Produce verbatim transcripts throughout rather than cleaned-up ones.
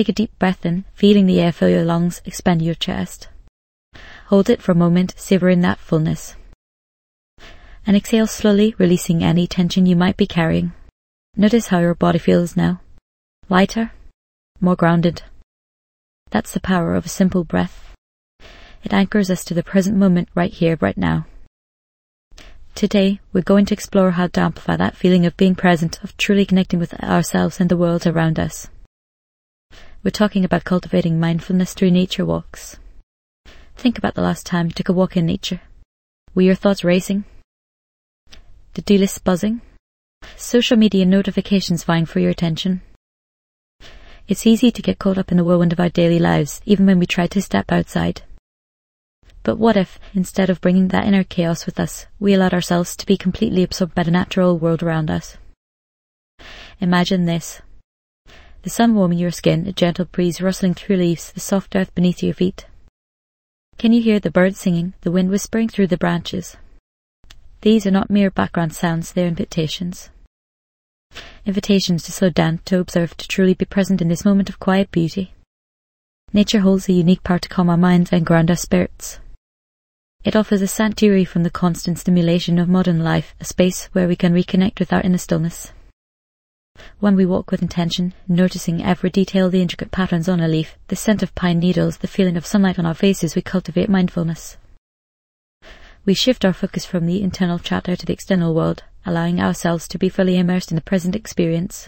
Take a deep breath in, feeling the air fill your lungs, expand your chest. Hold it for a moment, savoring that fullness. And exhale slowly, releasing any tension you might be carrying. Notice how your body feels now. Lighter, more grounded. That's the power of a simple breath. It anchors us to the present moment right here, right now. Today, we're going to explore how to amplify that feeling of being present, of truly connecting with ourselves and the world around us. We're talking about cultivating mindfulness through nature walks. Think about the last time you took a walk in nature. Were your thoughts racing? The to-do list buzzing? Social media notifications vying for your attention? It's easy to get caught up in the whirlwind of our daily lives, even when we try to step outside. But what if, instead of bringing that inner chaos with us, we allowed ourselves to be completely absorbed by the natural world around us? Imagine this. The sun warming your skin, a gentle breeze rustling through leaves, the soft earth beneath your feet. Can you hear the birds singing, the wind whispering through the branches? These are not mere background sounds, they're invitations. Invitations to slow down, to observe, to truly be present in this moment of quiet beauty. Nature holds a unique power to calm our minds and ground our spirits. It offers a sanctuary from the constant stimulation of modern life, a space where we can reconnect with our inner stillness. When we walk with intention, noticing every detail, the intricate patterns on a leaf, the scent of pine needles, the feeling of sunlight on our faces, we cultivate mindfulness. We shift our focus from the internal chatter to the external world, allowing ourselves to be fully immersed in the present experience.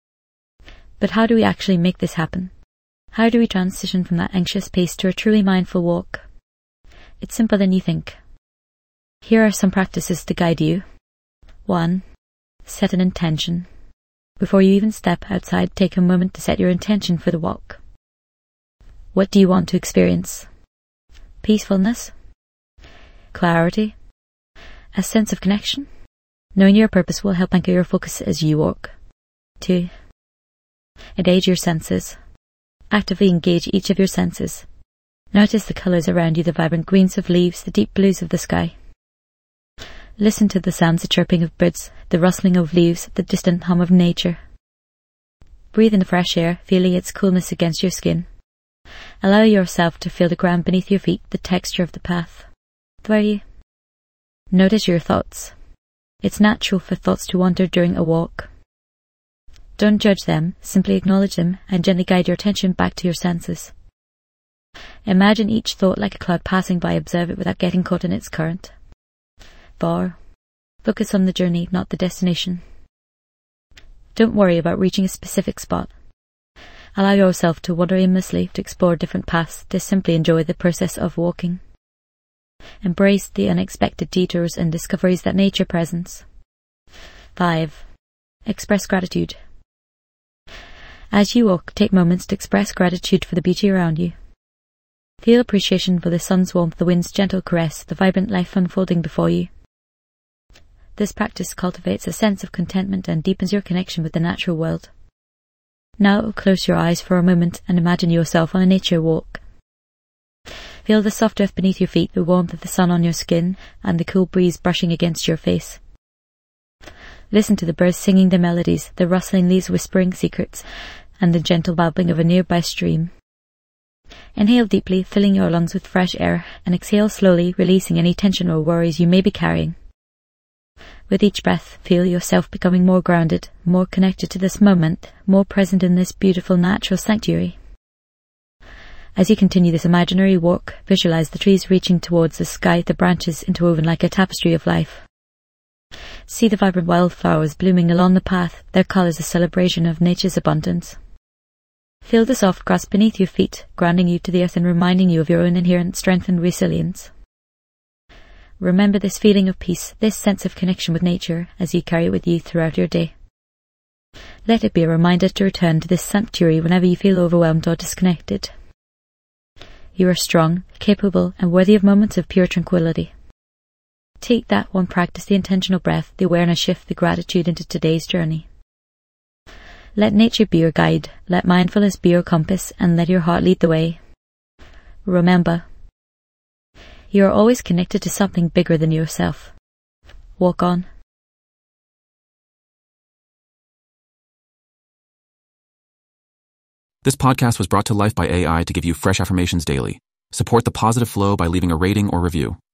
But how do we actually make this happen? How do we transition from that anxious pace to a truly mindful walk? It's simpler than you think. Here are some practices to guide you. One. Set an intention. Before you even step outside, take a moment to set your intention for the walk. What do you want to experience? Peacefulness? Clarity? A sense of connection? Knowing your purpose will help anchor your focus as you walk. Two. Engage your senses. Actively engage each of your senses. Notice the colours around you, the vibrant greens of leaves, the deep blues of the sky. Listen to the sounds, the chirping of birds, the rustling of leaves, the distant hum of nature. Breathe in the fresh air, feeling its coolness against your skin. Allow yourself to feel the ground beneath your feet, the texture of the path. Three. Notice your thoughts. It's natural for thoughts to wander during a walk. Don't judge them, simply acknowledge them and gently guide your attention back to your senses. Imagine each thought like a cloud passing by, observe it without getting caught in its current. Four. Focus on the journey, not the destination. Don't worry about reaching a specific spot. Allow yourself to wander aimlessly, to explore different paths, to simply enjoy the process of walking. Embrace the unexpected detours and discoveries that nature presents. Five. Express gratitude. As you walk, take moments to express gratitude for the beauty around you. Feel appreciation for the sun's warmth, the wind's gentle caress, the vibrant life unfolding before you. This practice cultivates a sense of contentment and deepens your connection with the natural world. Now close your eyes for a moment and imagine yourself on a nature walk. Feel the soft earth beneath your feet, the warmth of the sun on your skin, and the cool breeze brushing against your face. Listen to the birds singing their melodies, the rustling leaves whispering secrets, and the gentle babbling of a nearby stream. Inhale deeply, filling your lungs with fresh air, and exhale slowly, releasing any tension or worries you may be carrying. With each breath, feel yourself becoming more grounded, more connected to this moment, more present in this beautiful natural sanctuary. As you continue this imaginary walk, visualize the trees reaching towards the sky, the branches interwoven like a tapestry of life. See the vibrant wildflowers blooming along the path, their colours a celebration of nature's abundance. Feel the soft grass beneath your feet, grounding you to the earth and reminding you of your own inherent strength and resilience. Remember this feeling of peace, this sense of connection with nature, as you carry it with you throughout your day. Let it be a reminder to return to this sanctuary whenever you feel overwhelmed or disconnected. You are strong, capable, and worthy of moments of pure tranquility. Take that one practice, the intentional breath, the awareness shift, the gratitude into today's journey. Let nature be your guide, let mindfulness be your compass, and let your heart lead the way. Remember, you are always connected to something bigger than yourself. Walk on. This podcast was brought to life by A I to give you fresh affirmations daily. Support the positive flow by leaving a rating or review.